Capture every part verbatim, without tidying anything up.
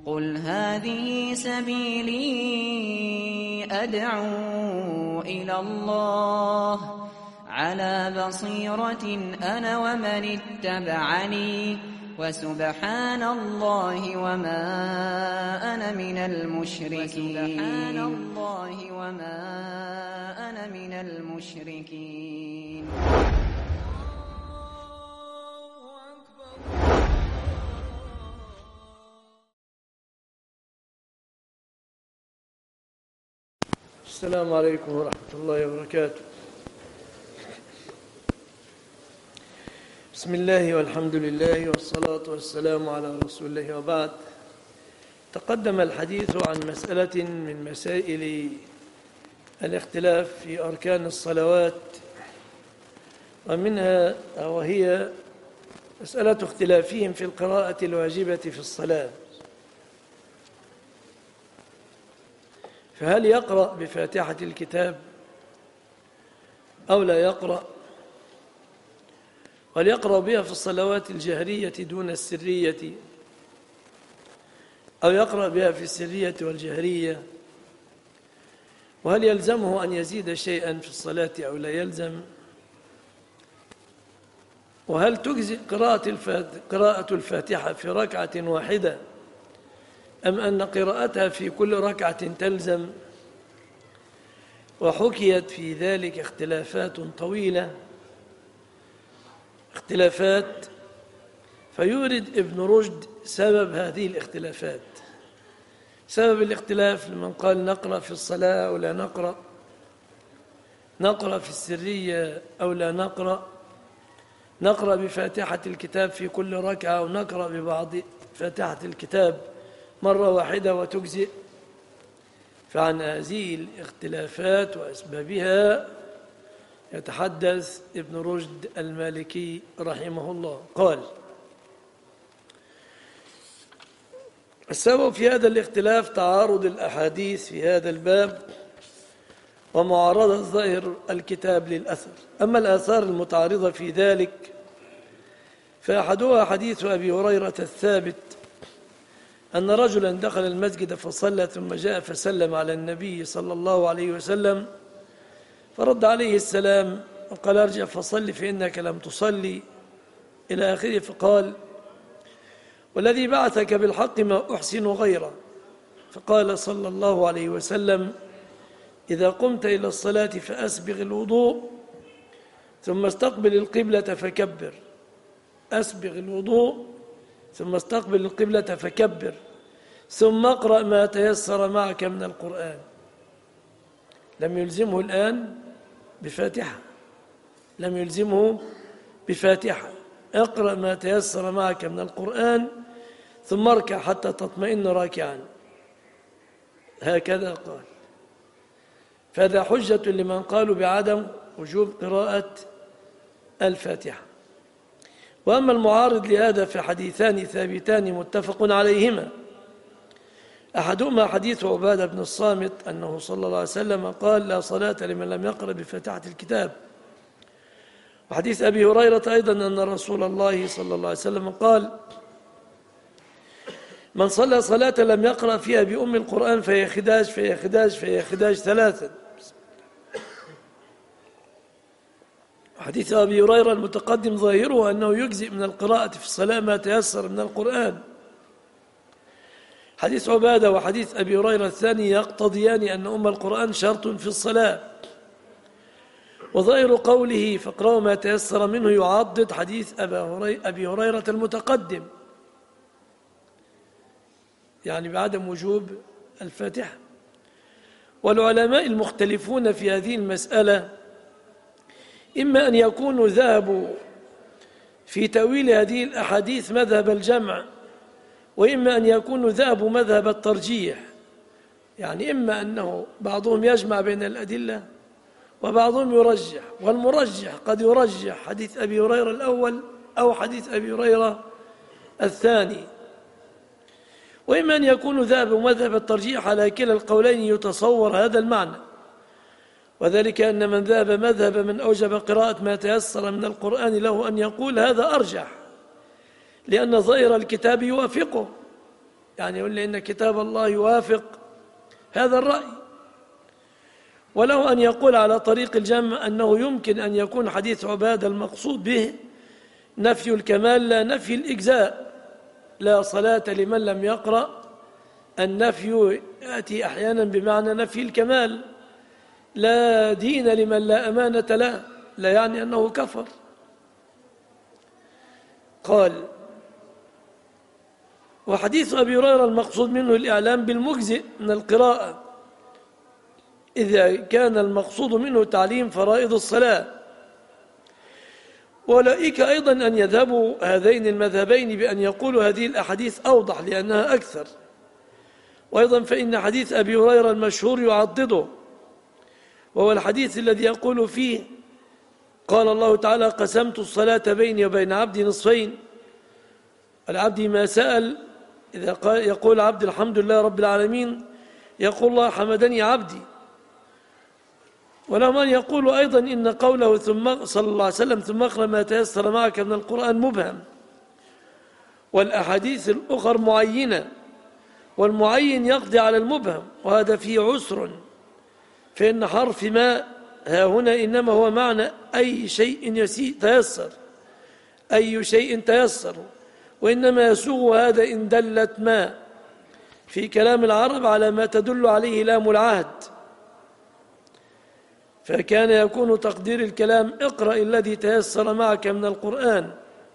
قل هذه سبيلي أدعو إلى الله على بصيرة أنا ومن اتبعني وسبحان الله وما أنا من المشركين وسبحان الله وما أنا من المشركين. السلام عليكم ورحمة الله وبركاته. بسم الله والحمد لله والصلاة والسلام على رسول الله، وبعد. تقدم الحديث عن مسألة من مسائل الاختلاف في أركان الصلوات، ومنها وهي مسألة اختلافهم في القراءة الواجبة في الصلاة، فهل يقرأ بفاتحة الكتاب أو لا يقرأ؟ وهل يقرأ بها في الصلوات الجهرية دون السرية أو يقرأ بها في السرية والجهرية؟ وهل يلزمه أن يزيد شيئا في الصلاة أو لا يلزم؟ وهل تجزئ قراءة الفاتحة في ركعة واحدة أم أن قراءتها في كل ركعة تلزم؟ وحكيت في ذلك اختلافات طويلة، اختلافات فيورد ابن رشد سبب هذه الاختلافات. سبب الاختلاف لمن قال نقرأ في الصلاة أو لا نقرأ، نقرأ في السرية أو لا نقرأ، نقرأ بفاتحة الكتاب في كل ركعة أو نقرأ ببعض فاتحة الكتاب مرة واحدة وتجزئ. فعن هذه الاختلافات وأسبابها يتحدث ابن رشد المالكي رحمه الله. قال: السبب في هذا الاختلاف تعارض الأحاديث في هذا الباب ومعارضة ظاهر الكتاب للأثر. أما الآثار المتعارضة في ذلك فأحدها حديث أبي هريرة الثابت أن رجلا دخل المسجد فصلى ثم جاء فسلم على النبي صلى الله عليه وسلم فرد عليه السلام وقال: ارجع فصل فإنك لم تصلي إلى آخره. فقال: والذي بعثك بالحق ما أحسن غيره. فقال صلى الله عليه وسلم: إذا قمت إلى الصلاة فأسبغ الوضوء ثم استقبل القبلة فكبر. أسبغ الوضوء ثم استقبل القبلة فكبر، ثم اقرأ ما تيسر معك من القرآن. لم يلزمه الآن بفاتحة، لم يلزمه بفاتحة. اقرأ ما تيسر معك من القرآن ثم اركع حتى تطمئن راكعا، هكذا قال. فهذا حجة لمن قالوا بعدم وجوب قراءة الفاتحة. وأما المعارض لهذا فحديثان ثابتان متفق عليهما. أحدهما حديث عبادة بن الصامت أنه صلى الله عليه وسلم قال: لا صلاة لمن لم يقرأ بفاتحة الكتاب. وحديث أبي هريرة أيضا أن رسول الله صلى الله عليه وسلم قال: من صلى صلاة لم يقرأ فيها بأم القرآن فهي خداج فهي خداج فهي خداج ثلاثا. حديث أبي هريرة المتقدم ظاهره أنه يجزئ من القراءة في الصلاة ما تيسر من القرآن. حديث عبادة وحديث أبي هريرة الثاني يقتضيان أن أم القرآن شرط في الصلاة. وظاهر قوله فاقرأوا ما تيسر منه يعضد حديث أبي هريرة المتقدم، يعني بعدم وجوب الفاتحة. والعلماء المختلفون في هذه المسألة إما أن يكونوا ذهبوا في تأويل هذه الأحاديث مذهب الجمع، وإما أن يكونوا ذهبوا مذهب الترجيح. يعني إما أنه بعضهم يجمع بين الأدلة وبعضهم يرجح، والمرجح قد يرجح حديث أبي هريرة الأول أو حديث أبي هريرة الثاني، وإما أن يكونوا ذهبوا مذهب الترجيح. على كلا القولين يتصور هذا المعنى، وذلك أن من ذهب مذهب من أوجب قراءة ما تيسر من القرآن له أن يقول هذا أرجح، لأن ظاهر الكتاب يوافقه. يعني يقول لي إن كتاب الله يوافق هذا الرأي. ولو أن يقول على طريق الجمع أنه يمكن أن يكون حديث عبادة المقصود به نفي الكمال لا نفي الإجزاء. لا صلاة لمن لم يقرأ، النفي يأتي أحيانا بمعنى نفي الكمال. لا دين لمن لا أمانة له، لا يعني أنه كفر. قال: وحديث أبي هريرة المقصود منه الإعلام بالمجزئ من القراءة إذا كان المقصود منه تعليم فرائض الصلاة. وأولئك أيضا أن يذهبوا هذين المذهبين بأن يقولوا هذه الأحاديث أوضح لأنها أكثر. وأيضا فإن حديث أبي هريرة المشهور يعضده، وهو الحديث الذي يقول فيه: قال الله تعالى: قسمت الصلاة بيني وبين عبدي نصفين، العبد ما سأل. إذا قال يقول عبد الحمد لله رب العالمين، يقول الله: حمدني عبدي. ولهم أن يقولوا أيضا إن قوله ثم صلى الله عليه وسلم ثم اقرأ ما تيسر معك من القرآن مبهم، والأحاديث الأخر معينة، والمعين يقضي على المبهم، وهذا فيه عسر، فإن حرف ما ها هنا إنما هو معنى أي شيء تيسر، أي شيء تيسر، وإنما يسوغ هذا إن دلت ما في كلام العرب على ما تدل عليه لام العهد، فكان يكون تقدير الكلام اقرأ الذي تيسر معك من القرآن،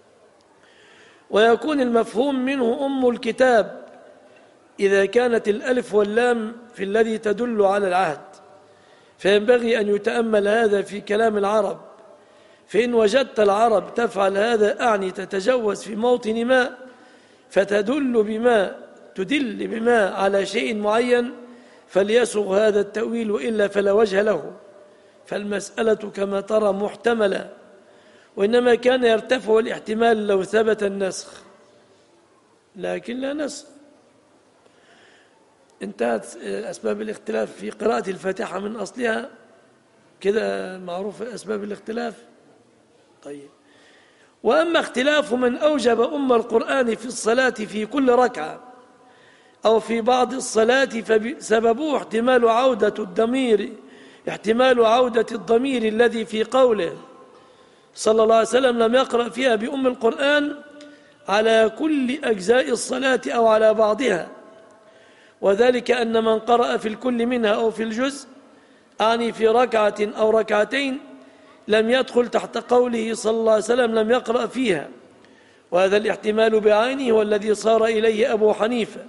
ويكون المفهوم منه أم الكتاب إذا كانت الألف واللام في الذي تدل على العهد. فينبغي أن يتأمل هذا في كلام العرب، فإن وجدت العرب تفعل هذا أعني تتجوز في موطن ما فتدل بما تدل بما على شيء معين فليسغ هذا التأويل، وإلا فلا وجه له. فالمسألة كما ترى محتملة، وإنما كان يرتفع الاحتمال لو ثبت النسخ، لكن لا نسخ. انتهت أسباب الاختلاف في قراءة الفاتحة من أصلها، كده معروفة أسباب الاختلاف. طيب، وأما اختلاف من أوجب أم القرآن في الصلاة في كل ركعة أو في بعض الصلاة فسببه احتمال عودة الضمير احتمال عودة الضمير الذي في قوله صلى الله عليه وسلم لم يقرأ فيها بأم القرآن على كل أجزاء الصلاة أو على بعضها، وذلك أن من قرأ في الكل منها أو في الجزء، أعني في ركعة أو ركعتين، لم يدخل تحت قوله صلى الله عليه وسلم لم يقرأ فيها. وهذا الاحتمال بعينه والذي صار إليه أبو حنيفة،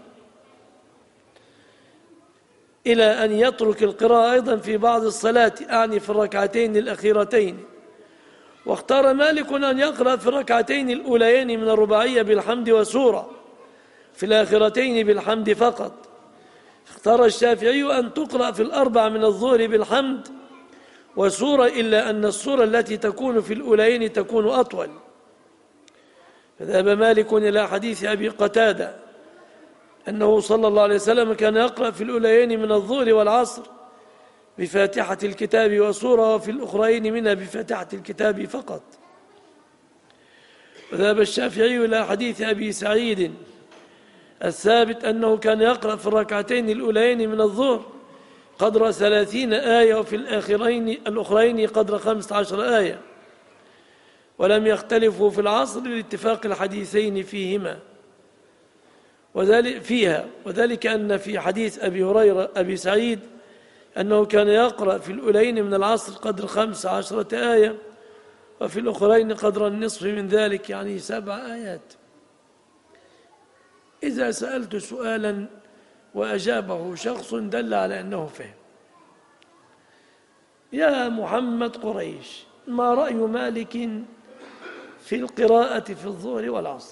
إلى أن يترك القراءة أيضا في بعض الصلاة، أعني في الركعتين الأخيرتين. واختار مالك أن يقرأ في الركعتين الأوليين من الرباعية بالحمد وسورة، في الآخرتين بالحمد فقط. اختار الشافعي أن تقرأ في الأربع من الظهر بالحمد وسورة، إلا أن السورة التي تكون في الأوليين تكون أطول. فذهب مالك إلى حديث أبي قتادة أنه صلى الله عليه وسلم كان يقرأ في الأوليين من الظهر والعصر بفاتحة الكتاب وسورة، وفي الأخرين منها بفاتحة الكتاب فقط. وذهب الشافعي إلى حديث أبي سعيد الثابت أنه كان يقرأ في الركعتين الأوليين من الظهر قدر ثلاثين آية، وفي الآخرين الأخرين قدر خمسة عشر آية، ولم يختلفوا في العصر لاتفاق الحديثين فيهما وذلك فيها وذلك أن في حديث أبي هريرة أبي سعيد أنه كان يقرأ في الأولين من العصر قدر خمس عشرة آية، وفي الأخرين قدر النصف من ذلك، يعني سبع آيات. إذا سألت سؤالا وأجابه شخص دل على أنه فهم: يا محمد قريش، ما رأي مالك في القراءة في الظهر والعصر؟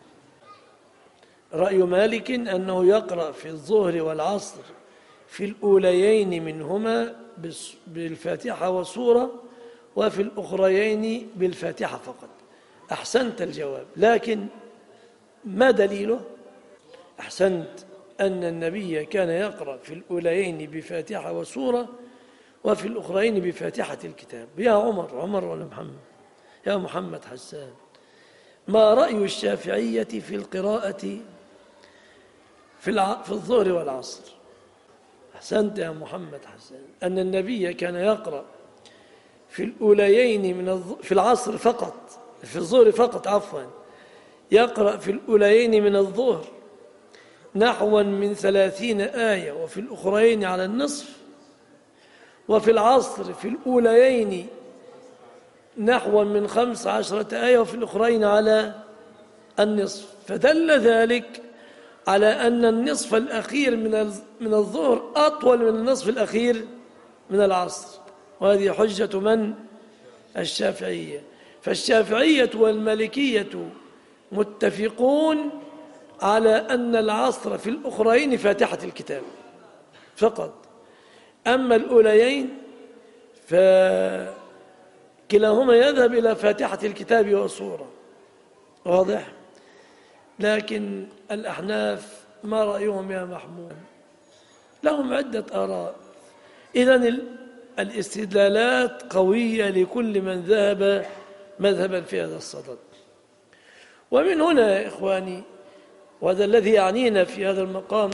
رأي مالك أنه يقرأ في الظهر والعصر في الأوليين منهما بالفاتحة والسورة، وفي الأخريين بالفاتحة فقط. أحسنت الجواب، لكن ما دليله؟ أحسنت أن النبي كان يقرأ في الأوليين بفاتحة وسورة، وفي الأخرين بفاتحة الكتاب. يا عمر عمر ولا محمد؟ يا محمد حسان، ما رأي الشافعية في القراءة في الع... في الظهر والعصر. أحسنت يا محمد حسن. أن النبي كان يقرأ في الأوليين من الظ... في العصر فقط، في الظهر فقط عفوا، يقرأ في الأوليين من الظهر نحوا من ثلاثين آية، وفي الأخرين على النصف، وفي العصر في الأوليين نحوا من خمس عشرة آية، وفي الأخرين على النصف. فدل ذلك على أن النصف الأخير من من الظهر أطول من النصف الأخير من العصر، وهذه حجة من؟ الشافعية. فالشافعية والمالكية متفقون على أن العصر في الأخرين فاتحة الكتاب فقط، أما الأوليين فكلاهما يذهب إلى فاتحة الكتاب وسورة. واضح؟ لكن الأحناف ما رأيهم يا محمود؟ لهم عدة آراء. إذن الاستدلالات قوية لكل من ذهب مذهبا في هذا الصدد. ومن هنا يا إخواني، وهذا الذي يعنينا في هذا المقام،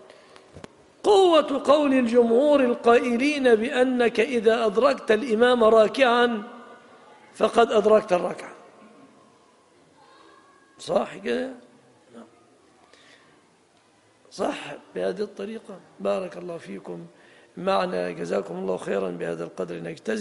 قوة قول الجمهور القائلين بأنك إذا أدركت الإمام راكعا فقد أدركت الركعة. صح كده؟ صح بهذه الطريقة. بارك الله فيكم معنا، جزاكم الله خيرا. بهذا القدر نجتزي.